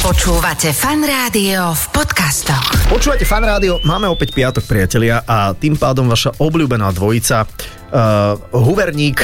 Počúvate Fan Rádio v podcastoch. Počúvate Fan Rádio, máme opäť piatok, priatelia, a tým pádom vaša obľúbená dvojica Huverník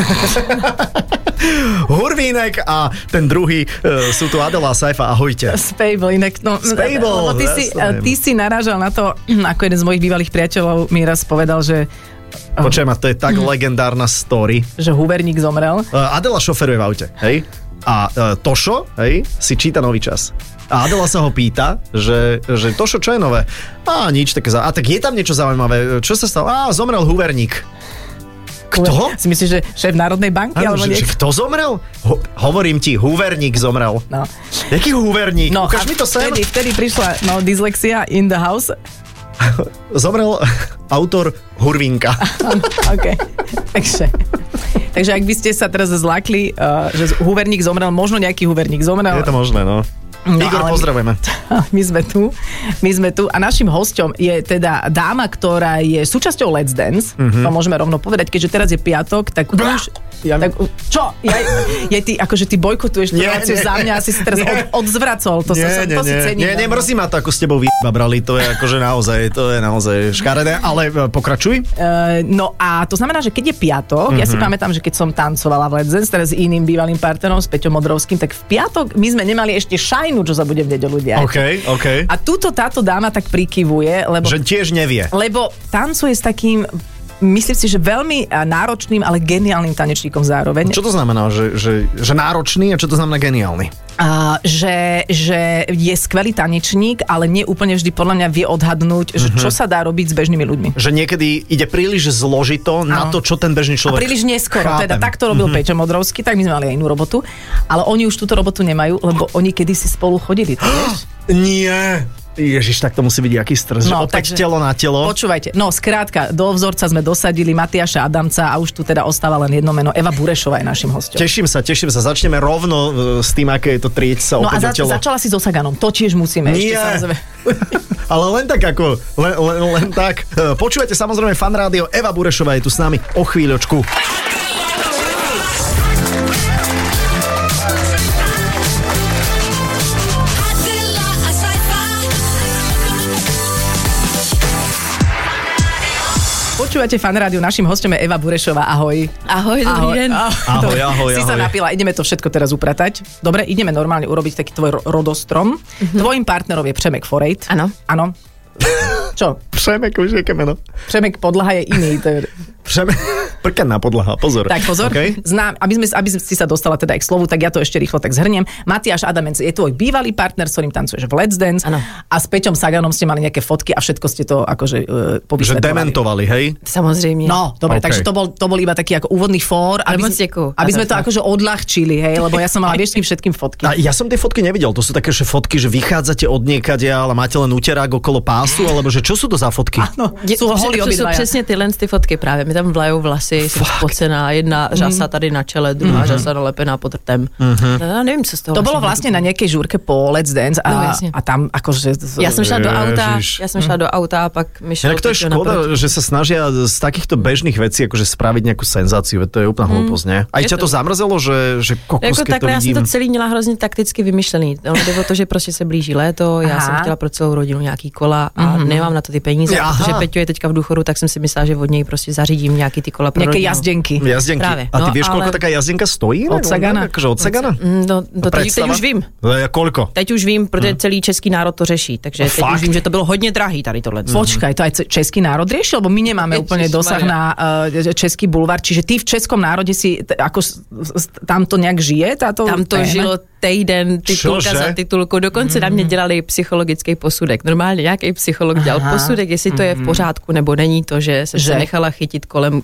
Hurvínek a ten druhý sú tu Adela a Saifa. Ahojte. Spable, inak Spable, ty si narážal na to, ako jeden z mojich bývalých priateľov mi raz povedal, že Počujem, a to je tak legendárna story. Že Huverník zomrel. Adela šoferuje v aute, hej? A Tošo, hej, si číta Nový čas. A Adela sa ho pýta, že Tošo, čo je nové? A nič, také a tak je tam niečo zaujímavé. Čo sa stalo? Zomrel Huverník. Kto? Si myslíš, že šéf Národnej banky? Ano, alebo že kto zomrel? Hovorím ti, Huverník zomrel. No. Jaký Huverník? No, ukáž mi to sem. Vtedy prišla dyslexia in the house. Zomrel autor Hurvínka. OK. Takže ak by ste sa teraz zlákli, že Huverník zomrel, možno nejaký Huverník zomrel. Je to možné, no. Igor, pozdravujeme. My sme tu a našim hosťom je teda dáma, ktorá je súčasťou Let's Dance. To môžeme rovno povedať, keďže teraz je piatok, tak už... Čo? Ty bojkotuješ tú reláciu za mňa, asi si teraz odzvracol. To si cením. Nie, nemrzí ma to, ako s tebou brali, to je akože naozaj škaredé, ale pokračuj. No a to znamená, že keď je piatok, ja si pamätám, že keď som tancovala v Let's Dance, teraz s iným bývalým partnerom, s Peťom Modrovským, tak v piatok my sme nemali ešte šajnu, čo sa bude v nedeľu diať. OK. A táto dáma tak prikyvuje, lebo... Že tiež nevie. Lebo tancuje s takým, myslím si, že veľmi náročným, ale geniálnym tanečníkom zároveň. Čo to znamená, že náročný a čo to znamená geniálny? Že je skvelý tanečník, ale nie úplne vždy podľa mňa vie odhadnúť, že čo sa dá robiť s bežnými ľuďmi. Že niekedy ide príliš zložito na to, čo ten bežný človek... A príliš neskoro. Chápem. Teda takto robil Peťo Modrovský, tak my sme mali aj inú robotu, ale oni už túto robotu nemajú, lebo oni kedysi spolu chodili, to vieš? Nie. Ježiš, tak to musí byť aký stres, že opäť telo na telo. Počúvajte, skrátka, do vzorca sme dosadili Matiáša Adamca a už tu teda ostáva len jedno meno. Eva Burešová je našim hosťom. Teším sa. Začneme rovno s tým, aké je to trieť sa opäť o telo. Začala si so Saganom, to tiež musíme. Nie. Ešte Ale len tak ako, len tak. Počúvate samozrejme Fan Rádio, Eva Burešová je tu s nami o chvíľočku. Počúvate Fan Rádio, našim hosťom je Eva Burešová. Ahoj. Ahoj, dobrý deň. Ahoj. Si sa napila, ideme to všetko teraz upratať. Dobre, ideme normálne urobiť taký tvoj rodostrom. Tvojím partnerom je Přemek Forejt. Áno. Čo? Přemek, už je kemeno. Přemek Podlaha je iný. Prkaná podlaha, pozor. Tak pozor, okay. Aby si sa dostala teda k slovu, tak ja to ešte rýchlo tak zhrniem. Matiáš Adamec je tvoj bývalý partner, s ktorým tancuješ v Let's Dance. Ano. A s Peťom Saganom ste mali nejaké fotky a všetko ste to akože povysvetovali. Že dementovali, hej? Samozrejme. No, dobre, takže to bol iba taký ako úvodný fór, aby sme to akože odľahčili, hej, lebo ja som mala vieš všetkým fotky. A ja som tie fotky nevidel, to sú také fotky, že vychádzate od niekadia, ale máte len úterák okolo pásu, alebo že čo sú to za fotky? Áno, sú holí obidvaja. Sú přesně tyhle ty fotky právě. Mi tam vlajou vlasy, jsem spocená, jedna řasa tady na čele, druhá řasa nalepená pod rtem. Já nevím, co z toho. To bolo vlastne na nejakej žúrke po Let's Dance a tam akože... Ja som šla do auta a pak mi šlo... Inak to je škoda, že sa snažia z takýchto bežných vecí akože spraviť nejakú senzáciu, to je úplná hlúposť, ne? Aj ťa to zamrzelo, že kokos, keď to vidím? Já jsem to celý měla hrozně takticky vymyšlený. Jde o to, že prostě se blíží léto, já jsem chtěla pro celou rodinu nějaký kola a nemám na to ty peníze, protože Peťo je teďka v důchodu, tak jsem si myslela, že od něj prostě zařídím nějaký ty kola pro rodinu. Nejaké jazdenky. Právě. A ty vieš, koľko taká jazdenka stojí? Od Sagana? Akože od Sagana? Teď už vím. Koľko? Teď už vím, protože celý český národ to řeší, takže teď už vím, že to bylo hodně drahý tady tohle. Počkaj, to aj český národ riešil, lebo my nemáme úplne dosah na český bulvár, čiže ty v českom národe si, ako tam to nejak žije? Tam to žilo týden, titulka za titulku, dokonce na mě dělali psychologický posudek. Normálně nějaký psycholog dělal posudek, jestli to je v pořádku, nebo není to, že se nechala chytit kolem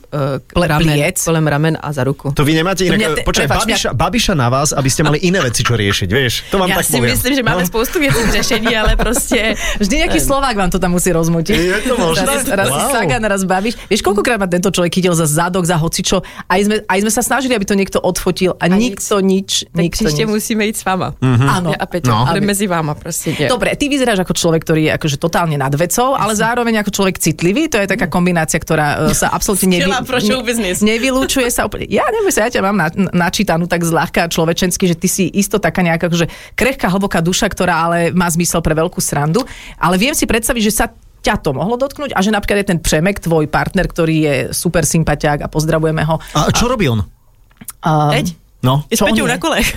ramen a za ruku. To vy nemáte inak... Počkaj, Babiša na vás, aby ste mali iné veci, čo riešiť, vieš? To vám tak poviem. Ja si myslím, že máme spoustu vecí k řešení, ale prostě... Vždy nejaký Slovák vám to tam musí rozmutiť. Je to možné? Raz Sagan, raz Babiš. Vieš, koľkokrát ma tento človek chytil za zadok, za hocičo. Aj sme sa snažili, aby to niekto odfotil a nikto nič. Tak příště musíme jít s váma. Áno. A Peťo, ale mezi váma prostě. Dobre, ty vyzeráš ako človek, ktorý je akože totálne nad vecou, ale zároveň ako človek citlivý. To je taká kombinácia, ktorá sa absolútne si nevylúčuje sa úplne. Ja neviem sa, ja ťa mám načítanú tak zľahka človečensky, že ty si isto taká nejaká že krehká, hlboká duša, ktorá ale má zmysel pre veľkú srandu. Ale viem si predstaviť, že sa ťa to mohlo dotknúť a že napríklad je ten Přemek, tvoj partner, ktorý je super sympatiák a pozdravujeme ho. A čo robí on? Teď? No. Je s Peťou na kolech.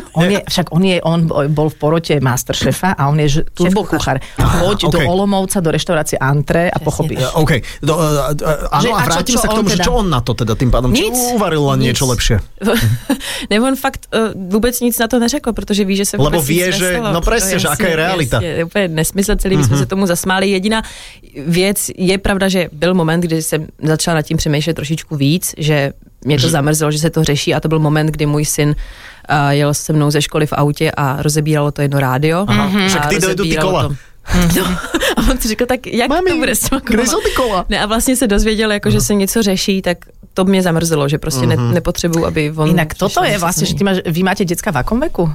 On bol v porote Masterchefa a on je turbo kuchár. Choď do Olomouca, do reštaurácie Antre a pochopíš. OK. Áno, a vrátime sa k tomu, že čo on na to teda tým pádom? Nic. Uvaril len niečo lepšie. Nebo on fakt vůbec nic na to neřekl, protože ví, že se vůbec lebo vie, nic že, nestalo. no presne, že aká je realita. Je úplně nesmysl celý, my jsme se tomu zasmáli. Jediná věc, je pravda, že byl moment, kdy jsem začala nad tím přemýšlet trošičku víc, že mě to zamrzelo, že se to řeší a to byl moment, kdy můj syn jel se mnou ze školy v autě a rozebíralo to jedno rádio. Však ty dojedu ty kola. No, a on si řekl, tak jak Mami, to bude s těma kde jsou ty kola? Ne, a vlastně se dozvěděl, jako, že se něco řeší, tak to mě zamrzelo, že prostě nepotřebuju, aby on... Inak toto je vlastne, že vy máte decka v akom veku?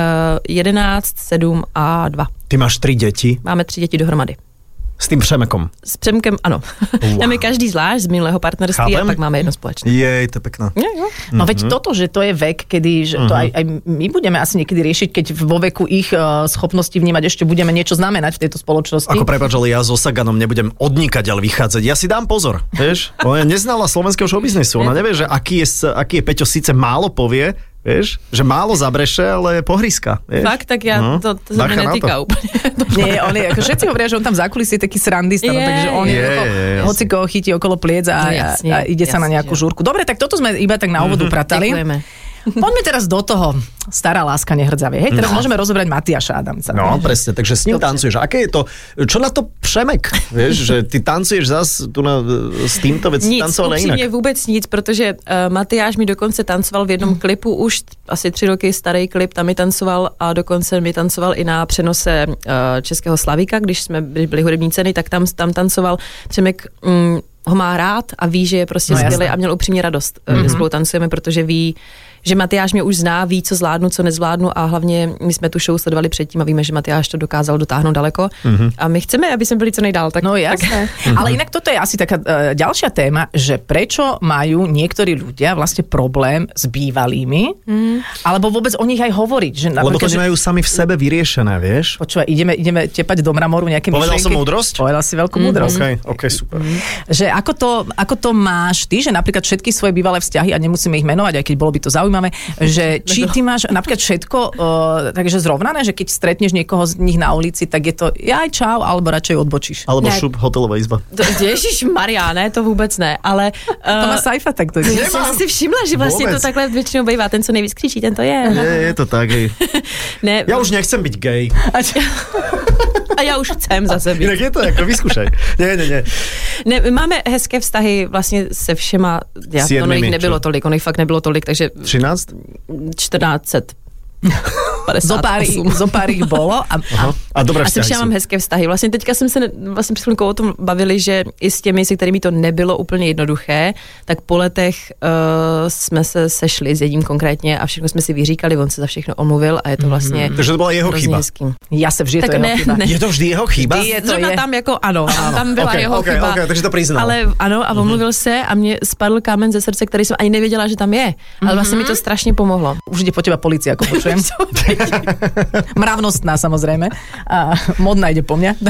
11, 7 a 2. Ty máš 3 deti? Máme 3 děti dohromady. S tým Přemekom? S Přemkem, ano. Wow. Máme každý zvlášť z minulého partnerství. Chápem. A pak máme jedno společné. Jej, to je pekné. No veď toto, že to je vek, kedy že to aj my budeme asi niekedy riešiť, keď vo veku ich schopnosti vnímať ešte budeme niečo znamenať v tejto spoločnosti. Ako prepáč, ale ja so Saganom nebudem odnikať, ale vychádzať. Ja si dám pozor, vieš? Ona neznala slovenského showbiznisu. Ona nevie, že aký je Peťo, síce málo povie, vieš, že málo zabreše, ale pohryska. Vieš? Fakt, tak ja to sa mi netýka úplne. Nie, on je, ako všetci hovoria, že on tam zákulisí je taký srandista, takže on je hoci koho chytí okolo pliec a ide sa na nejakú žúrku. Dobre, tak toto sme iba tak na úvodu pratali. Ďakujeme. Poďme teraz do toho. Stará láska nehrdzavie. Hej, teraz môžeme rozobrať Matiáša Adamca. No, presne, takže s ním tancuješ. Aké je to, čo na to Přemek? Vieš, že ty tancuješ zas tu s týmto vec tancoval inak. Nic, vůbec nic, protože Matyáš mi dokonce tancoval v jednom klipu, už asi 3 roky starý klip, tam mi tancoval a dokonce mi tancoval i na přenose Českého Slavíka, když byly hudební ceny, tak tam tancoval. Přemek ho má rád a ví, že je prostě skvělý a měl upřímně radost, že spolu tancujeme, protože ví, že Matyáš mě už zná, ví, co zvládnu, co nezvládnu a hlavně my jsme tu show sledovali předtím a víme, že Matyáš to dokázal dotáhnout daleko a my chceme, aby sme byli co nejdál. Tak, no jasné. Ale inak toto je asi taká ďalšia téma, že prečo majú niektorí ľudia vlastne problém s bývalými, alebo vôbec o nich aj hovoriť. Že lebo to nemajú sami v sebe vyriešené, vieš? Počúvaj, ideme tepať do mramoru nejaké myšlenky. Povedal som múdrosť? Povedal si veľkú múdrosť. OK, super. Že ako to máš ty, že napríklad všetky svoje bývalé vzťahy, a nemusíme ich menovať, aj keď bolo by to zaujímavé, že či ty máš napríklad všetko takže zrovnané, že keď stretneš niekoho z nich na ulici, tak je to jaj čau, alebo radšej odbočíš. Alebo šup, hotelová izba. Ježišmarja, ne, to vůbec ne, ale... To má Saifa takto. Ja som si všimla, že vlastne to takhle väčšinou bývá, ten, co nejvíc křičí, ten to je. Je to tak, hej. Ne, ja už nechcem byť gay. A já už chcem zase být. Jinak je to jako, vyzkoušej. Ne. Máme hezké vztahy vlastně se všema, ono jich nebylo tolik, ono jich fakt nebylo tolik, takže... 13? 1400. 58. Zopár ich bolo. A dobré vzťahy já mám hezké vztahy. Vlastně teďka jsme se před chvilkou o tom bavili, že i s těmi, se kterými to nebylo úplně jednoduché, tak po letech jsme se sešli s jedním konkrétně a všechno jsme si vyříkali, on se za všechno omluvil a je to vlastně... Takže to byla jeho chyba. Hezký. Já se vždy, to je jeho chyba. Je to vždy jeho chyba? Zrovna tam jako ano, tam byla jeho chyba. Okay, takže to přiznal. Ale ano, a omluvil se a mě spadl kámen ze srdce, který jsem ani nevěděla, že tam je. Ale vlastně mi to strašně pomohlo. Už ide po teba polícia, ako počujem. Mravnostná, samozrejme. A modná ide po mňa.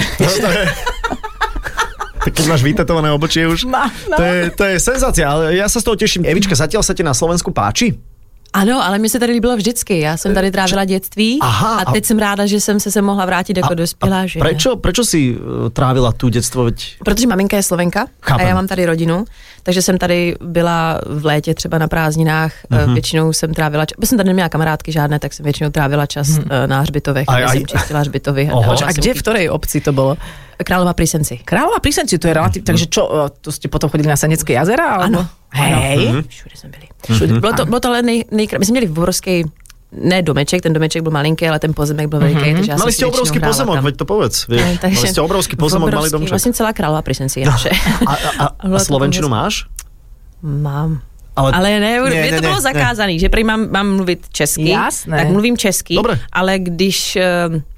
Tak keď máš vytetované obočie už, to je senzácia, ale ja sa z toho teším. Evička, zatiaľ sa ti na Slovensku páči? Ano, ale mi se tady líbilo vždycky. Já jsem tady trávila dětství a teď jsem ráda, že jsem se mohla vrátit jako dospělá žena. Prečo si trávila tu dětstvo? Protože maminka je Slovenka a já mám tady rodinu, takže jsem tady byla v létě třeba na prázdninách, většinou jsem trávila čas, jsem tady neměla kamarádky žádné, tak jsem většinou trávila čas na hřbitovech, kde jsem čistila hřbitovy. A kde, v ktorej obci to bolo? Kráľová pri Senci. Kráľová pri Senci, to je relatív, takže čo, to ste potom chodili na Senecké jazera? Ano. Hej. Všude jsme byli. Bylo to ale my jsme měli v obrovskej, ne domeček, ten domeček byl malinký, ale ten pozemek byl veliký. Takže mali ste obrovský pozemok, veď to povedz. Vieš. Mali ste obrovský pozemok, malý domček. Vlastně celá Kráľová pri Senci je naše. A slovenčinu máš? Mám. Ale ne, to bylo zakázaný, že prý mám mluvit česky. Jasné. Tak mluvím česky, Dobre. ale když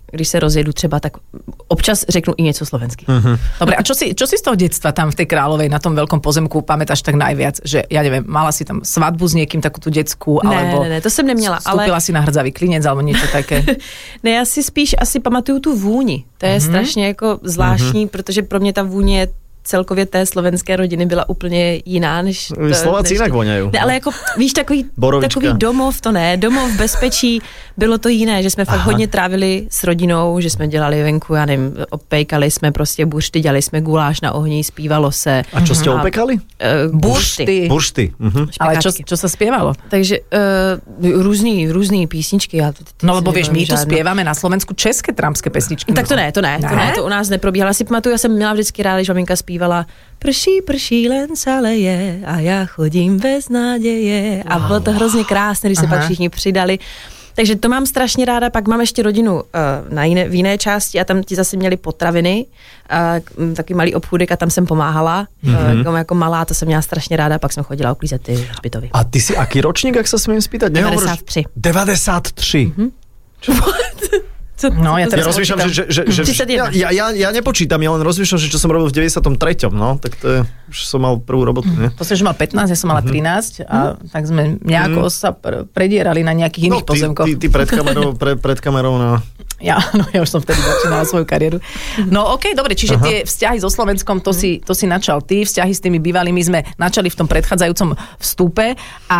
když se rozjedu třeba, tak občas řeknu i něco slovenský. Dobre, a čo si z toho detstva tam v tej Kráľovej na tom veľkom pozemku pamätáš tak najviac? Že, ja neviem, mala si tam svadbu s niekým, takú tú detskú, alebo... Ne, to jsem neměla, ale... Vstúpila si na hrdzavý klinec, alebo niečo také? Ne, já si spíš asi pamatuju tu vůni. To je strašně jako zvláštní, protože pro mě ta vůně celkově té slovenské rodiny byla úplně jiná, než... Slováci jinak voňajú. Ne, ale jako, víš, takový domov, to ne, domov, bezpečí, bylo to jiné, že jsme fakt hodně trávili s rodinou, že jsme dělali venku, já nevím, opékali jsme prostě buřty, dělali jsme guláš na ohni, zpívalo se. A čo ste opekali? Buřty. Buřty. Ale čo sa spievalo? Takže různý písničky. No lebo vieš, my tu spievame na Slovensku české trampské pesničky. Tak to ne, to u nás neprobíhalo. Já si pamatuju, já jsem měla vždycky ráda, když maminka zpívala prší, len sa leje a já chodím bez náděje. A bylo to hrozně krásné, když se pak všichni přidali. Takže to mám strašně ráda, pak mám ještě rodinu v jiné části a tam ti zase měli potraviny, taky malý obchůdek a tam jsem pomáhala, jako malá, to jsem měla strašně ráda, pak jsem chodila uklízet ty hřbitovy. A ty si aký ročník, jak sa smiem spýtať? 93. 93. No, ja rozmýšľam, že ja nepočítam, ja len rozmýšľam, že čo som robil v 93. No, tak to je, už som mal prvú robotu, nie? To som, že mal 15, ja som mala 13 a tak sme nejako sa predierali na nejakých iných pozemkoch. Ty pred kamerou na... Ja už som vtedy začínala svoju kariéru. No okej, dobre, čiže tie vzťahy so Slovenskom, to si načal ty, vzťahy s tými bývalými sme načali v tom predchádzajúcom vstupe a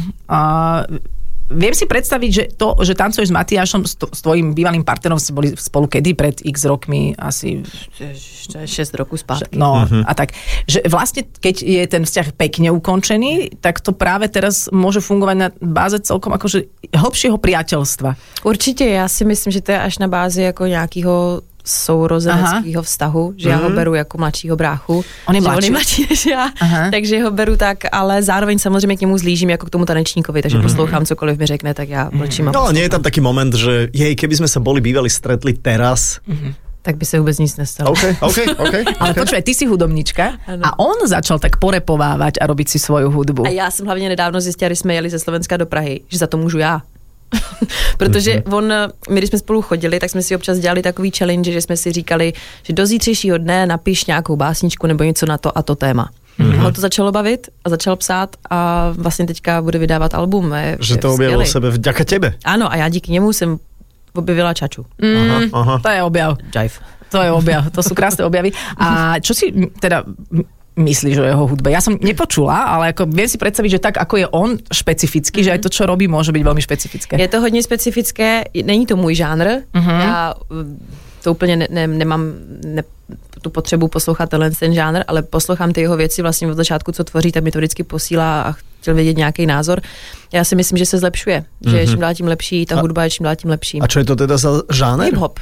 viem si predstaviť, že tancuješ s Matiášom, s tvojím bývalým partnerom ste boli spolu kedy? Pred x rokmi? Asi 6 rokov spátky. No a tak. Že vlastne, keď je ten vzťah pekne ukončený, tak to práve teraz môže fungovať na báze celkom akože hlbšieho priateľstva. Určitě, já si myslím, že to je až na bázi jako nějakého sourozeneckého vztahu, že já ho beru jako mladšího bráchu. On je mladší než já, takže ho beru tak, ale zároveň samozřejmě k němu zlížím jako k tomu tanečníkovi, takže poslouchám cokoliv mi řekne, tak já mlčím. No, nie je tam taký moment, že keby sme sa boli bývali stretli teraz, tak by se vůbec nic nestalo. OK. Ale počúvaj, ty si hudobnička a on začal tak porepovávať a robiť si svoju hudbu. A já jsem hlavně nedávno zjistila, když jsme jeli ze Slovenska do Prahy, že za to můžu já. Protože my když jsme spolu chodili, tak jsme si občas dělali takový challenge, že jsme si říkali, že do zítřejšího dne napiš nějakou básničku nebo něco na to a to téma. Ho to začalo bavit a začal psát a vlastně teďka bude vydávat album. Že to objavilo sebe vďaka tebe. Ano, a já díky němu jsem objevila Čaču. To je objav. Jive. To je objav, to sú krásne objavy. A čo si teda myslíš o jeho hudbe? Ja som nepočula, ale ako viem si predstaviť, že tak, ako je on špecifický, že aj to, čo robí, môže byť veľmi špecifické. Je to hodně specifické, není to můj žánr. Já to úplně nemám tu potřebu poslouchat ten žánr, ale poslouchám ty jeho věci vlastně od začátku, co tvoří, tak mi to vždycky posílá a chtěl vědět nějaký názor. Já si myslím, že se zlepšuje, že je čím dál tím lepší, ta hudba je čím dál tím lepší. A čo je to teda za žánr? Hip-hop.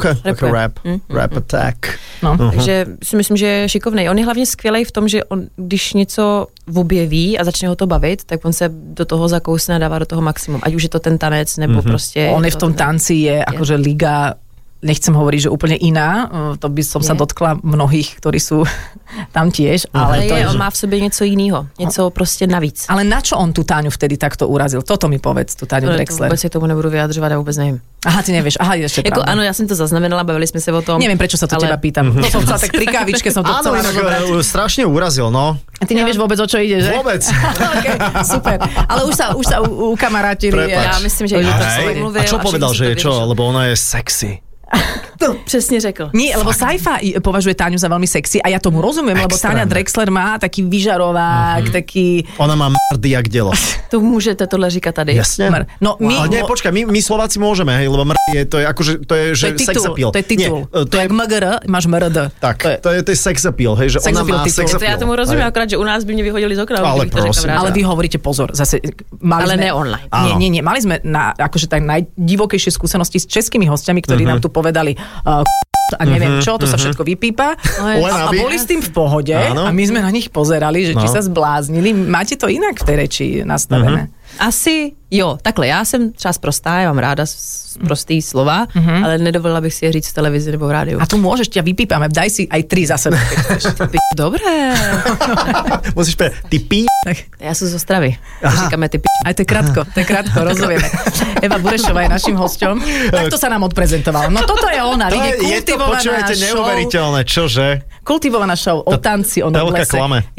Rap attack. No. Takže si myslím, že je šikovnej. On je hlavně skvělej v tom, že on, když něco objeví a začne ho to bavit, tak on se do toho zakousne a dává do toho maximum. Ať už je to ten tanec, nebo prostě... On je v tom tanci, je akože liga... Nechcem hovoriť, že úplne iná, to by som sa dotkla mnohých, ktorí sú tam tiež. Ale to on má v sobě něco jiného, něco prostě navíc. Ale na čo on tú Táňu vtedy takto urazil? Toto mi povedz, tú Táňu Drexler. Vůbec si tomu nebudu vyjadřovat, já vůbec nevím. Aha, ty nevieš. Aha, ešte jako, ano, já jsem to zaznamenala, bavili jsme se o tom. Neviem, prečo sa to teba pýtam. To som chcela tak pri kávičke som to chcela rozobrať. Áno, strašne urazil, no. A ty nevieš vôbec, o čo ide, že? Vôbec. Okay, super. Ale už sa ukamarátili. Ja myslím, že to mluvil. A čo povedal, že je čo? Lebo ona je sexy. To přesně řekl. Nie, lebo Saifa považuje Táňu za veľmi sexy a ja tomu rozumiem, lebo Táňa Drexler má taký vyžarovák, taký... Ona má mrdy jak delo. To můžete tohle říkat tady. Jasne. No, ale nie, počkaj, my Slováci môžeme, hej, lebo mrdy je, to je akože, to je, že sex appeal. To je titul. Nie, to je jak MGR, máš MRD. Tak, to je sex appeal, hej, že ona má sex appeal. To ja tomu rozumiem, akorát, že u nás by mě vyhodili z okna. Ale vy hovoríte pozor, zase... Ale ne online. Nie, mali sme akože tak najdivokejšie skúsenosti s českými hostiami, ktorí nám tu povedali a neviem čo, to sa všetko vypípa a boli s tým v pohode a my sme na nich pozerali, že či sa zbláznili. Máte to inak v tej reči nastavené? Asi jo, takhle, já jsem třeba sprostá, já mám ráda prostý slova, ale nedovolila bych si je říct v televizi nebo v rádiu. A tu môžeš, ťa vypípame, daj si aj 3 za sebe. Dobré. Musíš povedať, ty Ja som z Ostravy. Říkáme ty Aj to je krátko, rozumieme. Eva Burešová je našim hosťom. Takto sa nám odprezentovala. No toto je ona, je to, počúvajte, neuveriteľné, čože? Kultivovaná show o tanci, o noblese.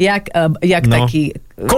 Jak taký...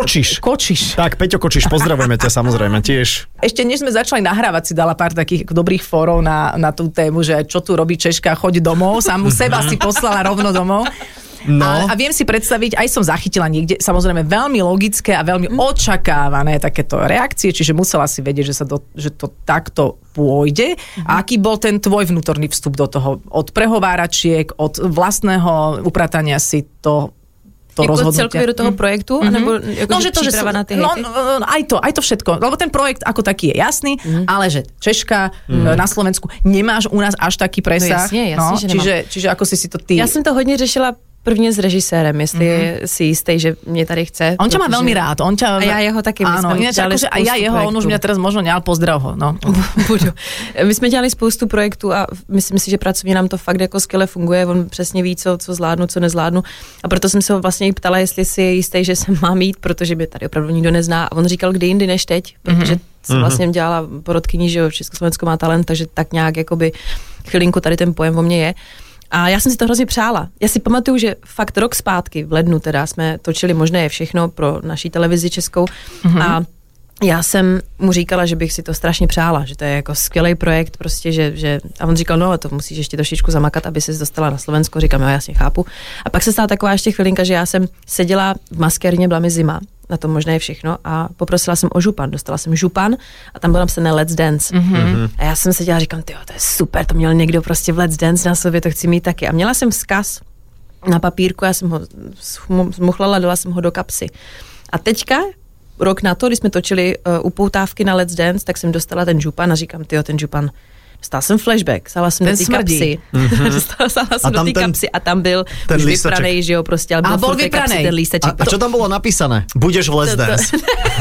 Kočiš. Tak, Peťo Kočiš, pozdravujeme ťa samozrejme tiež. Ešte než sme začali nahrávať, si dala pár takých dobrých fórov na tú tému, že čo tu robí Češka, choď domov. Samu seba si poslala rovno domov. No. A viem si predstaviť, aj som zachytila niekde, samozrejme veľmi logické a veľmi očakávané takéto reakcie, čiže musela si vedieť, že to takto pôjde. A aký bol ten tvoj vnútorný vstup do toho? Od prehováračiek, od vlastného upratania si to rozhodnutia. Celkově do toho projektu? Nebo příprava na ty hejty? Aj to všetko. Lebo ten projekt ako taký je jasný, ale že Češka na Slovensku nemáš u nás až taký presah. No jasně, že nemám. Čiže ako si to ty... Já jsem to hodně řešila prvně s režisérem, jestli si jistý, že mě tady chce. On ťa má veľmi rád. A já jeho taky. Áno, ináč akože a ja jeho, on už mňa teraz možno neal, pozdrav ho. No. Budu. My jsme dělali spoustu projektů a myslím si, že pracovně nám to fakt jako skvěle funguje. On přesně ví, co zvládnu, co nezvládnu. A proto jsem se ho vlastně i ptala, jestli si je jistý, že se mám jít, protože mě tady opravdu nikdo nezná. A on říkal, kdy jindy než teď, protože jsem vlastně dělala porodkyni, že Československo má talent, takže tak nějak jakoby chvilinku tady ten pojem o mě je. A já jsem si to hrozně přála. Já si pamatuju, že fakt rok zpátky, v lednu teda, jsme točili Možné je všechno pro naší televizi českou a já jsem mu říkala, že bych si to strašně přála, že to je jako skvělý projekt, prostě, že a on říkal, no to musíš ještě trošičku zamakat, aby ses dostala na Slovensko, říkám, jo, jasně chápu. A pak se stala taková ještě chvilinka, že já jsem seděla v maskérně, byla mi zima, na to Možné je všechno a poprosila jsem o župan, dostala jsem župan a tam bylo napsané Let's Dance. A já jsem seděla a říkám, tyjo, to je super, to měl někdo prostě v Let's Dance na sobě, to chci mít taky. A měla jsem vzkaz na papírku, já jsem ho zmuchlala, dala jsem ho do kapsy. A teďka, rok na to, když jsme točili upoutávky na Let's Dance, tak jsem dostala ten župan a říkám, tyjo, ten župan, dostala jsem flashback, sáhla jsem do té kapsy. Sáhla jsem do té kapsy a tam byl ten už vypranej, že jo, prostě, ale byl vypranej ten lísteček. A čo tam bylo napísané? Budeš v Let's Dance.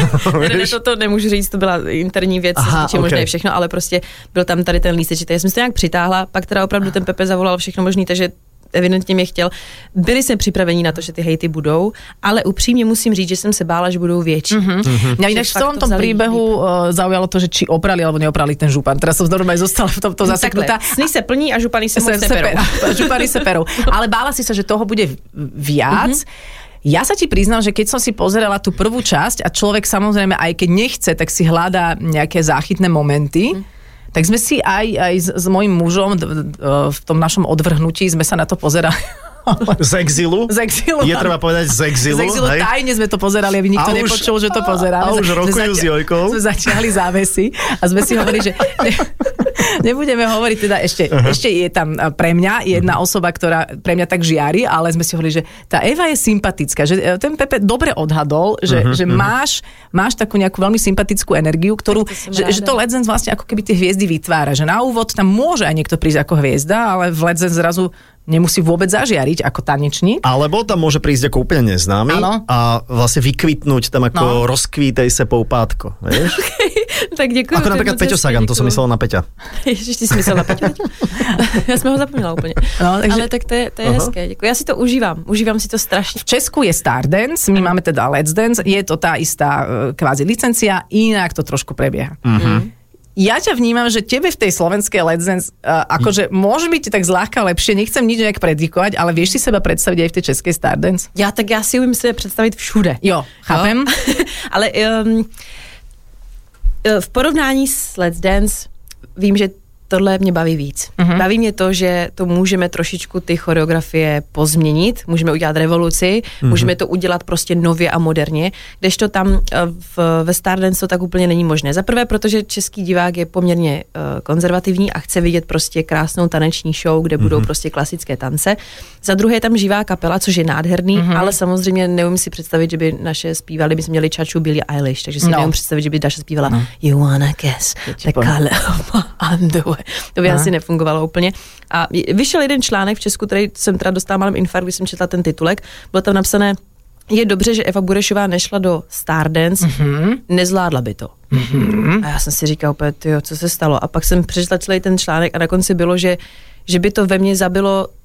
Ne, to nemůžu říct, to byla interní věc, či možná je všechno, ale prostě byl tam tady ten lísteček. Já jsem se to nějak přitáhla, pak teda opravdu ten Pepe zavolal všechno možný, takže evidentně mě chtěl. Byli jsme připraveni na to, že ty hejty budou, ale upřímně musím říct, že jsem se bála, že budou větší. Mňa inak v celom tom príbehu zaujalo to, že či oprali alebo neoprali ten župan. Teraz som normálne zostala v tomto zaseknutá. Sny se plní a župany se moc neperou. Župany se perou. Ale bála si sa, že toho bude viac. Ja sa ti priznám, že keď som si pozerala tú prvú časť a človek samozrejme aj keď nechce, tak si hľadá nejaké záchytné momenty, tak sme si aj s mojím mužom v tom našom odvrhnutí sme sa na to pozerali. Z exilu? Z exilu. Je treba povedať z exilu. Z exilu tajne sme to pozerali, aby nikto nepočul, že to pozeráme. A už rokujú s Jojkou. Sme zaťahli závesy a sme si hovorili, že nebudeme hovoriť, teda ešte je tam pre mňa jedna osoba, ktorá pre mňa tak žiari, ale sme si hovorili, že tá Eva je sympatická, že ten Pepe dobre odhadol, že máš takú nejakú veľmi sympatickú energiu, ktorú, že to Let's Dance vlastne ako keby tie hviezdy vytvára, že na úvod tam môže aj niekto prísť ako hviezda, ale v Let's Dance zrazu nemusí vôbec zažiariť ako tanečník. Alebo tam môže prísť ako úplne neznámy a vlastne vykvitnúť tam ako rozkvítej se poupátko, vieš? Tak děkuji. Ako napríklad Peťo Sagan, to som myslel na Peťa. Ježiš, ty si myslel na Peťa? Já jsem ho zapomněla úplně. No, takže... Ale tak to je hezké, děkuji. Já si to užívám si to strašně. V Česku je Stardance, my máme teda Let's Dance, je to tá istá kvázi licencia, inak to trošku prebieha. Ja ťa vnímam, že tebe v tej slovenskej Let's Dance akože môže byť tak zľahka lepšie, nechcem nič nejak predikovať, ale vieš si seba predstaviť aj v tej českej Stardance? Já si umím si představit všude. Jo, chápem. Ale v porovnání s Let's Dance vím, že tohle mě baví víc. Baví mě to, že to můžeme trošičku ty choreografie pozměnit, můžeme udělat revoluci, můžeme to udělat prostě nově a moderně, kdežto tam ve Stardance to tak úplně není možné. Za prvé, protože český divák je poměrně konzervativní a chce vidět prostě krásnou taneční show, kde budou prostě klasické tance. Za druhé je tam živá kapela, což je nádherný, ale samozřejmě neumím si představit, že by naše zpívali, by jsme měli Chachu Billie Eilish, takže si neumím představit, že by naše zpívala You wanna guess the color of my underwear. To by asi nefungovalo úplně. A vyšel jeden článek v Česku, který jsem teda dostala malým infarkt, když jsem četla ten titulek. Bylo tam napsané, je dobře, že Eva Burešová nešla do Stardance, nezvládla by to. A já jsem si říkala úplně, tyjo, co se stalo? A pak jsem přečetla celý ten článek a na konci bylo, že by to ve mně zabilo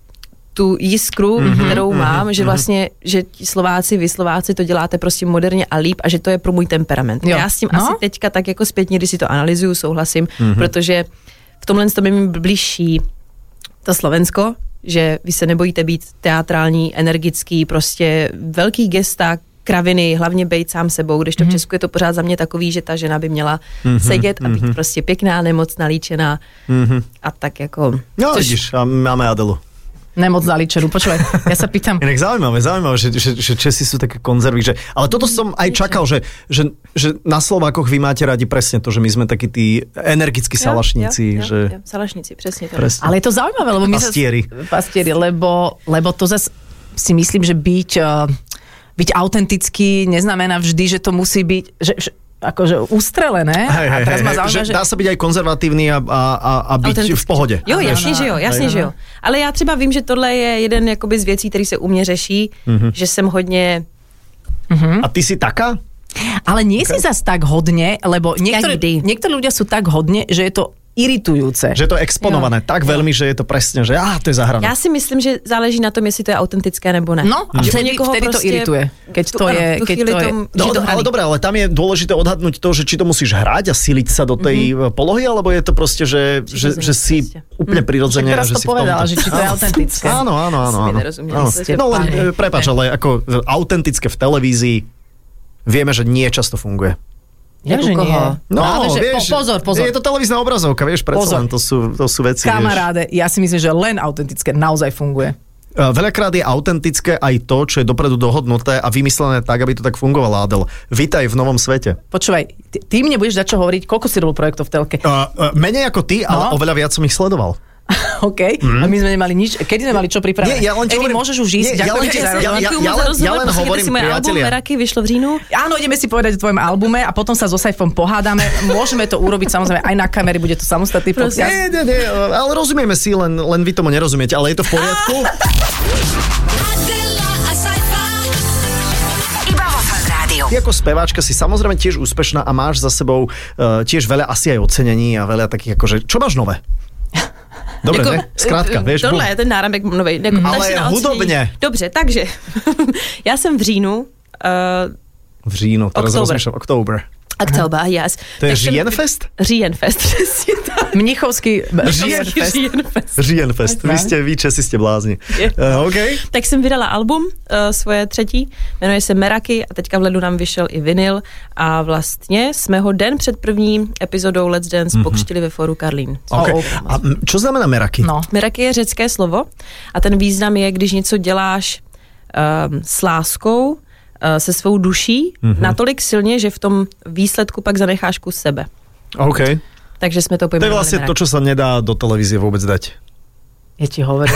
tu jiskru, kterou mám, že vlastně, že vy Slováci to děláte prostě moderně a líp a že to je pro můj temperament. Jo. Já s tím asi teďka tak jako zpětně, když si to analyzuju, souhlasím, protože v tomhle to mi blížší to Slovensko, že vy se nebojíte být teatrální, energický, prostě velký gesta, kraviny, hlavně bejt sám sebou, když to v Česku je to pořád za mě takový, že ta žena by měla sedět a být prostě pěkná, nemocná, líčená a tak jako... No vidíš, a máme Adelu. Nemoc zaličenú. Počúvaj, ja sa pýtam... Inak zaujímavé, že Česi sú také konzervy, že... Ale toto som aj čakal, že na Slovákoch vy máte radi presne to, že my sme takí tí energickí salašníci. Jo, salašníci, presne to. Presne. Ale je to zaujímavé, lebo my Pastieri, lebo to zase si myslím, že byť autentický neznamená vždy, že to musí byť... akože ustrelené. A teraz ma zaujíma, že... Dá sa byť aj konzervatívny a byť v pohode. Jo, jasně, že jo. Ale já třeba vím, že tohle je jeden jakoby z věcí, který se u mě řeší, že jsem hodně... A ty si taká? Ale nie si zas tak hodne, lebo niektorí ľudia sú tak hodne, že je to iritujúce. Že je to exponované tak veľmi, že je to presne, že to je zahrané. Já si myslím, že záleží na tom, jestli to je autentické nebo ne. No, a vtedy to irituje. Keď to je... Ale dobré, ale tam je dôležité odhadnúť to, že či to musíš hrať a siliť sa do tej polohy, alebo je to proste, že si úplne prirodzene. Teraz to povedala, že či to je autentické. Áno. No len, prepáč, ale ako autentické v televízii vieme, že nie často funguje. Ja, že nie. No, vieš, pozor. Je to televízna obrazovka, vieš, predsa len to sú veci. Kamaráde, ja si myslím, že len autentické naozaj funguje. Veľakrát je autentické aj to, čo je dopredu dohodnuté a vymyslené tak, aby to tak fungovalo, Adel. Vítaj v novom svete. Počúvaj, ty mne budeš dať čo hovoriť, koľko si robil projektov v telke? Menej ako ty, ale oveľa viac som ich sledoval. OK, a my sme nemali nič. Kedy sme mali čo pripravené? Evi, môžeš už ísť. Ďakujem ti za ja len hovorím, priatelia. Meraky vyšlo v říjnu. Áno, ideme si povedať o tvojom albume a potom sa so Saifom pohádame. Môžeme to urobiť samozrejme aj na kamery, bude to samostatný podcast. Nie, ale rozumieme si, len vy tomu nerozumiete, ale je to v poriadku. Ty ako speváčka si samozrejme tiež úspešná a máš za sebou tiež veľa asi aj ocenení a veľa takých akože, čo máš nové? Dobre, ne? Zkrátka, vieš. Tohle je ten náramek novej. Ale hudobně. Dobře, takže já jsem v říjnu. V říjnu, teraz rozmýšľam, Oktober, yes. To je Žienfest? Žienfest, přesně tak. Mnichovský Žienfest. Vy Česi ste blázni. Okay. Tak jsem vydala album, svoje třetí, jmenuje se Meraky a teďka v lednu nám vyšel i vinyl a vlastně jsme ho den před první epizodou Let's Dance pokřtili ve fóru Karlín. Okay. A čo znamená Meraky? No. Meraky je řecké slovo a ten význam je, když něco děláš s láskou, se svou duší natolik silně, že v tom výsledku pak zanecháš kus sebe. OK. Takže jsme to pojmenovali. To je vlastne to, čo sa nedá do televízie vôbec dať. Ja ti hovorím.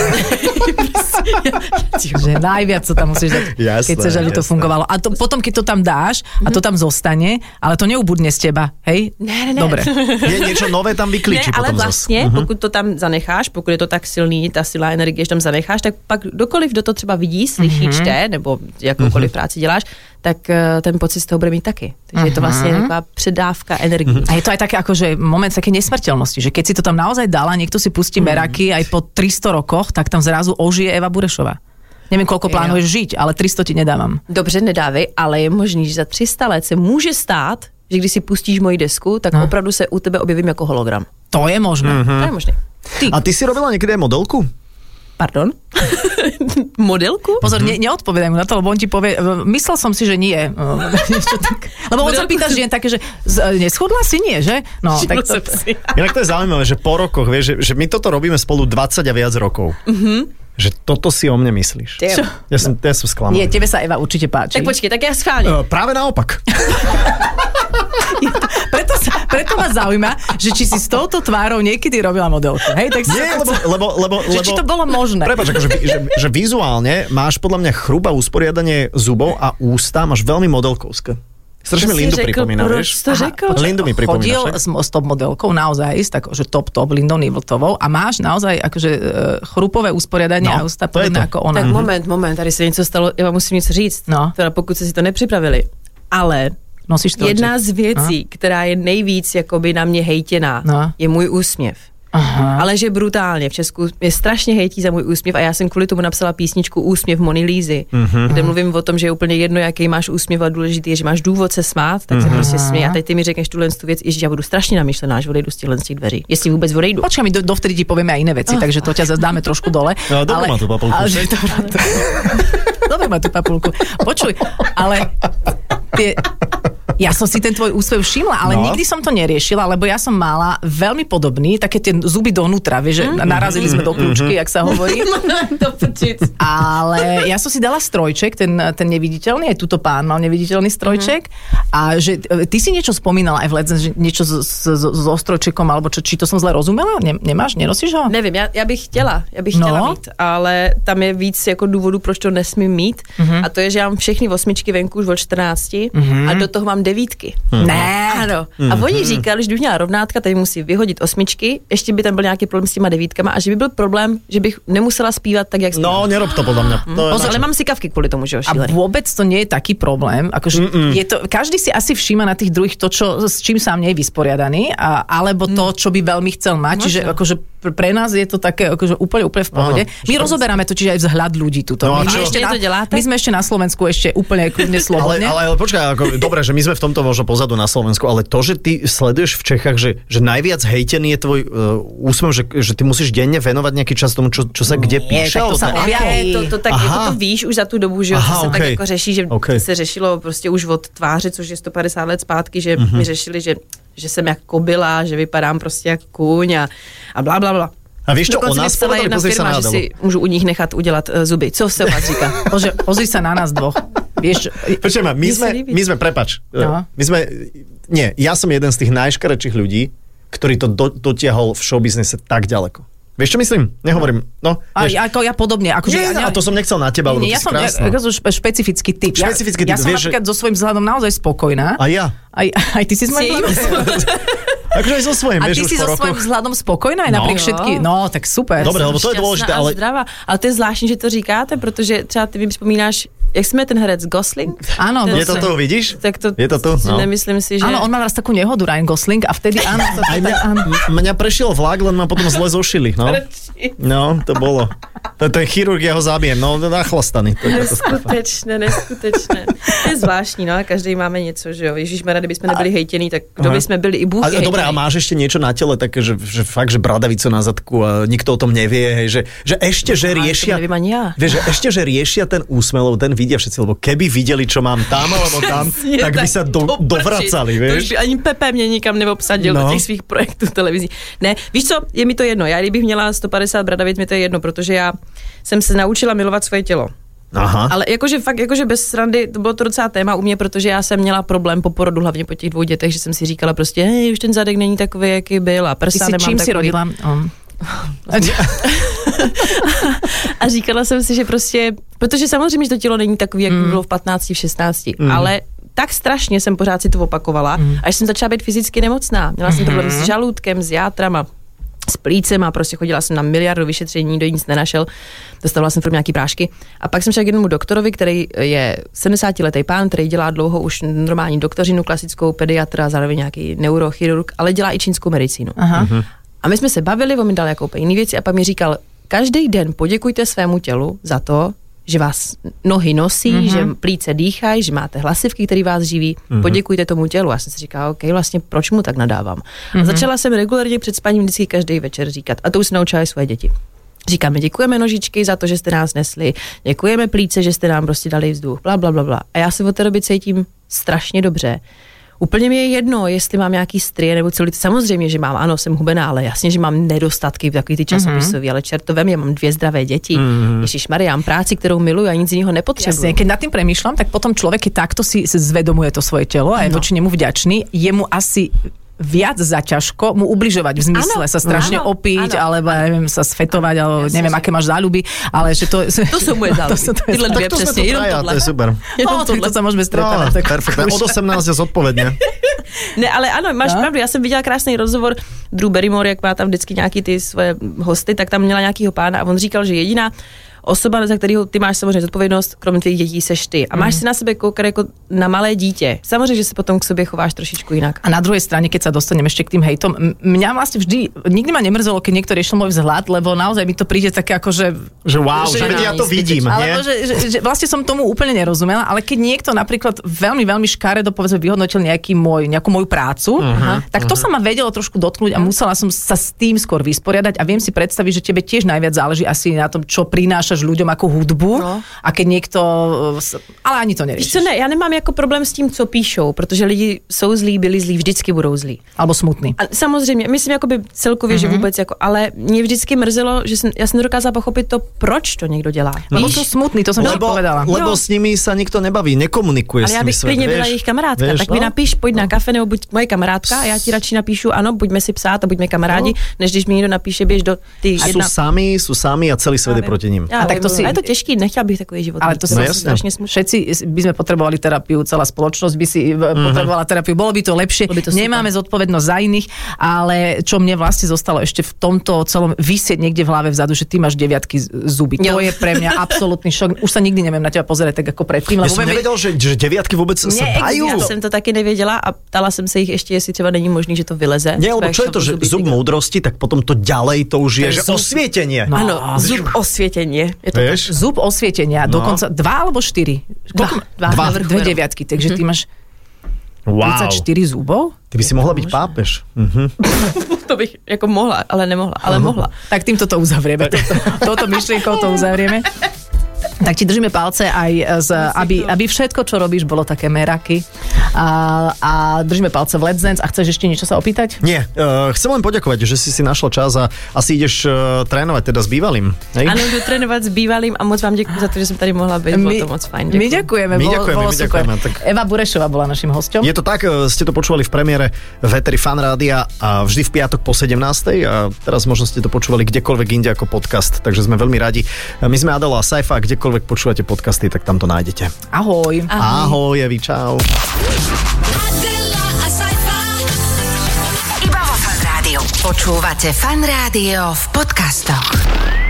Že najviac to tam musíš dať, keď chceš, aby to fungovalo. A to, potom, keď to tam dáš a to tam zostane, ale to neubudne z teba, hej? Ne. Dobre. Je niečo nové tam vyklíči potom ale vlastně, pokud to tam zanecháš, pokud je to tak silný, ta silná energie, že tam zanecháš, tak pak kdokoliv, kdo to třeba vidí, slyší, čte, nebo jakoukoliv práci děláš, tak ten pocit z toho bude mít taky. Takže je to vlastne taková předávka energie. A je to aj také akože moment také nesmrteľnosti, že keď si to tam naozaj dala, niekto si pustí Meraky aj po 300 rokoch, tak tam zrazu ožije Eva Burešová. Neviem, koľko plánuješ žiť, ale 300 ti nedávam. Dobře, nedávej, ale je možný, že za 300 let se může stát, že když si pustíš moji desku, tak opravdu se u tebe objevím jako hologram. To je možné. To je možné. A ty si robila niekedy aj modelku? Pardon? Modelku? Pozor, neodpovedaj mu na to, lebo on ti povie, myslel som si, že nie. Lebo on sa pýta, že je také, že neschodla si, nie, že? No, tak to... Inak to je zaujímavé, že po rokoch, vieš, že my toto robíme spolu 20 a viac rokov. Že toto si o mne myslíš. Ja som sklamaný. Nie, tebe sa Eva určite páči. Tak počkej, tak ja schválne. Práve naopak. Preto ma zaujíma, že či si s touto tvárou niekedy robila modelku. Hej, tak nie, lebo či to bolo možné. Prepáč, akože, že vizuálne máš podľa mňa chrúba usporiadanie zubov a ústa máš veľmi modelkovské. Strašne mi Lindu pripomína, vieš? Lindu mi pripomína. Chodil s top modelkou naozaj, tak, že top Lindou Nivltovou a máš naozaj akože chrupové usporiadanie a ústa podobné ako ona. Tak moment, tady se něco stalo, já musím něco říct. No. Teda pokud se si to nepřipravili. Ale jedna z věcí, která je nejvíc jakoby na mě hejtěná, je můj úsměv. Ale že brutálně. V Česku je strašně hejtí za můj úsměv a já jsem kvůli tomu napsala písničku Úsměv Mony Lízy, kde mluvím o tom, že je úplně jedno, jaký máš úsměv, a důležitý je, že máš důvod se smát, tak se prostě směj. A teď ty mi řekneš tuhle tu věc, ježiš, já budu strašně namyšlená, až odejdu z těch dveří. Jestli vůbec odejdu. Počkaj, my dovtedy ti povieme aj iné veci, takže to ťa dáme trošku dole. No, dobre má tú papulku. Dobre má tú papulku. Počuj, ale ja som si ten tvoj úsmev všimla, ale nikdy som to neriešila, lebo ja som mala veľmi podobný, také tie zuby donútra, vieš, že narazili sme do kľúčky, jak sa hovorí. Ale ja som si dala strojček, ten neviditeľný, aj túto pán mal neviditeľný strojček a že ty si niečo spomínala aj v Let's Dance, že niečo so strojčekom, alebo či to som zle rozumela? Nemáš? Nenosíš ho? Nevím, já bych chtěla mít, ale tam je víc jako důvodů, proč to nesmím mít a to je, že já mám všechny 8 venku už od 14 a do toho mám 9. Ne. Ano. A oni říkali, že když měla rovnátka, tady musí vyhodit 8, ještě by tam byl nějaký problém s těma 9 a že by byl problém, že bych nemusela zpívat tak, jak zpívat. No, nerob to podľa mňa. Ale mám sikavky kvôli tomu, že A vôbec to nie je taký problém, akože je to, každý si asi všíma na tých druhých to, s čím sám nie je vysporiadaný, alebo to, čo by veľmi chcel mať, čiže akože pre nás je to také akože úplne v pohode. My rozoberáme to, čiže aj vzhľad ľudí tuto. No, my sme ešte na Slovensku ešte úplne kľudne slobodne. Ale počkaj, ako, dobre, že my sme v tomto možno pozadu na Slovensku, ale to, že ty sleduješ v Čechách, že najviac hejtený je tvoj úsmev, že ty musíš denne venovať nejaký čas tomu, čo sa kde píše? Tak to sa objaví. To tak jako to víš už za tu dobu, že se tak jako řeší, že se řešilo prostě už od tváře, což je 150 let zpátky, že mi řešili, že jsem jak kobila, že vypadám prostě jak kůň a bla bla bla. A vieš čo, o nás povedali, pozri sa na Adelu. Že si môžu u nich nechat udělat zuby. Co se o vás říká? Pozri sa na nás dvoch. Vieš, počujem, my sme, prepač, my sme, nie, ja som jeden z tých najškarečších ľudí, ktorý to dotiahol v showbiznese tak ďaleko. Vieš, čo myslím? Nehovorím. No, ako ja podobne. Akože a to som nechcel na teba, lebo ty si krásna. Ja som špecifický typ. Ja som napríklad so svojím vzhľadom naozaj spokojná. A ja. Aj ty si s mojím vzhľadom. Akože aj so svojím, a ty si so svojím vzhľadom spokojná aj napriek všetky. No, tak super. Dobre, lebo to je dôležité, ale zdravá. Ale to je zvláštní, že to říkáte, protože třeba ty mi vzpomínáš, jak jsme ten herec Gosling? Áno, je to tu, vidíš? Tak to, je to tu? No. Nemyslím si, že... Áno, on mal raz takú nehodu, Ryan Gosling, a vtedy áno. Mňa prešiel vlak, len ma potom zle zošili, no. No, to bolo. Ten chirurg, ja ho zabijem, no, nachlastaný. Neskutečné. To je zvláštní, no, a každý máme něco, že jo. Ježišmarja, kdyby jsme nebyli hejtěný, tak kdo by sme byli, i Bůh je dobre, a máš ešte niečo na tele také, že fakt, že bradavicu na zadku a nikto o tom nevie, hej, že ešte, že riešia... To neviem ani ja. Vieš, že ešte, že riešia ten úsmev, lebo ten vidia všetci, lebo keby videli, čo mám tam alebo tam, tak by sa dovracali, vieš. To už by ani Pepe mě nikam neobsadil do těch svých projektů televizí. Ne, víš co, je mi to jedno. Já kdybych měla 150 bradavic, mi to je jedno, protože já jsem se naučila milovat svoje tělo. Aha. Ale jakože bez srandy, to bylo to docela téma u mě, protože já jsem měla problém po porodu, hlavně po těch 2 dětech, že jsem si říkala prostě, hej, už ten zadek není takový, jaký byl a prsa nemám čím takový. si rodila? A říkala jsem si, že prostě, protože samozřejmě, že to tělo není takový, jak bylo v 15, v 16, ale tak strašně jsem pořád si to opakovala, až jsem začala být fyzicky nemocná. Měla jsem problém s žaludkem, s játrama, s plícem a prostě chodila jsem na miliardu vyšetření, nikdo nic nenašel, dostala jsem firmy nějaký prášky. A pak jsem šla k jednomu doktorovi, který je 70letý pán, který dělá dlouho už normální doktorinu, klasickou pediatra, zároveň nějaký neurochirurg, ale dělá i čínskou medicínu. Aha. A my jsme se bavili, on mi dal jako jiný věci a pak mi říkal, každý den poděkujte svému tělu za to, že vás nohy nosí, že plíce dýchají, že máte hlasivky, které vás živí, poděkujte tomu tělu. Já jsem si říkala, OK, vlastně proč mu tak nadávám? A začala jsem regulárně před spaním vždycky každý večer říkat, a to už se naučila svoje děti. Říkáme, děkujeme nožičky za to, že jste nás nesli, děkujeme plíce, že jste nám prostě dali vzduch, bla, bla, bla, bla. A já se od té doby cítím strašně dobře. Úplně mi je jedno, jestli mám nějaký strie nebo celulit. Samozřejmě, že mám, ano, jsem hubená, ale jasně, že mám nedostatky, takový ty časopisový, ale čertovem, já mám 2 zdravé děti. Ježišmarja, já mám práci, kterou miluji a nic jiného nepotřebuji. Jasne, keď nad tým premýšľam, tak potom človek, keď takto si zvedomuje to svoje telo a je voči nemu vďačný, je mu asi viac zaťažko mu ubližovať v zmysle sa strašne opiť, alebo neviem, sa sfetovať, alebo neviem, aké máš záľuby, ale že to sú moje záľuby. Tyhle dve presne, to je super. To sa môžeme stretávať. Perfektne, od 18 je zodpovedne. Ne, ale ano, máš pravdu, já jsem viděla krásný rozhovor Drew Barrymore, jak má tam vždycky nějaký ty svoje hosty, tak tam měla nějakýho pána a on říkal, že jediná osoba, za kterého ty máš samozřejmě zodpovědnost, kromě tvých dětí seš ty. A máš si na sebe koukat jako na malé dítě. Samozřejmě, že se potom k sobě chováš trošičku jinak. A na druhej strane, keď sa dostaneme ešte k tým hejtom, mňa vlastne nikdy ma nemrzelo, keď niekto riešil môj vzhľad, lebo naozaj mi to príde také ako, že wow, že ja to vidím, alebo že vlastne som tomu úplne nerozumela, ale keď niekto napríklad veľmi, veľmi škaredo povedzme vyhodnotil nejakú moju prácu, tak to sa ma vedelo trošku dotknúť a musela som sa s tým skôr vysporiadať a viem si predstaviť, že tebe tiež najviac záleží asi na tom, čo prinášaš ľuďom ako hudbu a keď niekto, ale ani to neriešiš. Víš co, ne, já nemám jako problém s tím, co píšou, protože lidi jsou zlí, byli zlí, vždycky budou zlí. Alebo smutný. A samozřejmě, myslím jakoby celkově, že vůbec jako, ale mě vždycky mrzelo, že já jsem nedokázala pochopit to, proč to někdo dělá. Lebo sú smutný, to som ti povedala. Lebo s nimi sa nikto nebaví, nekomunikuje s nimi. Ale já bych klidně byla jejich kamarádka, tak mi napíš, pojď na kafe, nebo buď moje kamarádka, a já ti radši napíšu, ano, buďme si psát a buďme kamarádi, než když mi někdo napíše, běž do ty jedna. Sú sami a celý svet je proti ním. A tak to si... je to těžký, nechtěl bych takový život. Ale to si strašne smutné. Všetci by sme potrebovali terapiu, celá spoločnosť by si potrebovala terapiu, bolo by to lepšie. Nemáme zodpovednosť za iných, ale čo mne vlastne zostalo ešte v tomto celom vysieť niekde v hlave vzadu, že ty máš 9 zuby. To je pre mňa absolútny šok. Už sa nikdy neviem na teba pozerať tak ako predtým. Ja som nevedel, že 9 vôbec sa dajú. Ja som to taky nevěděla a ptala jsem se jich ještě, jestli třeba není možný, že to vyleze. Nie, lebo čo je to, že zub múdrosti, tak potom to ďalej to už je, že osvietenie. No, áno, zub osvietenie. Je to zub osvietenia, dokonca 2 alebo 4? 2 deviatky, takže ty máš 34 zubov? Ty by si mohla byť pápež. To bych jako mohla, ale nemohla, ale mohla. Tak týmto to uzavrieme. Toto myšlienkou to uzavrieme. Tak ti držíme palce aj, aby všetko, čo robíš, bolo také meraky. A držíme palce v Let's Dance. A chceš ešte niečo sa opýtať? Nie. Chcem len poďakovať, že si našla čas a asi ideš trénovať teda s bývalým. Hej? Áno, jdu trénovať s bývalým a moc vám děkuji za to, že som tady mohla byť. Bolo to moc fajn. My ďakujeme. Bolo super. Tak... Eva Burešová bola našim hosťom. Je to tak, ste to počúvali v premiére v éteri Fan Rádia a vždy v piatok po 17. a teraz možno ste to počúvali kdekoľvek inde ako podcast, takže sme veľmi radi. My sme Adela a Saifa, kdekoľvek počúvate podcasty, tak tam to nájdete. Ahoj. Ahoj, Evi, čau. Iba vo Fan Rádiu. Počúvate Fan Rádio v podcastoch.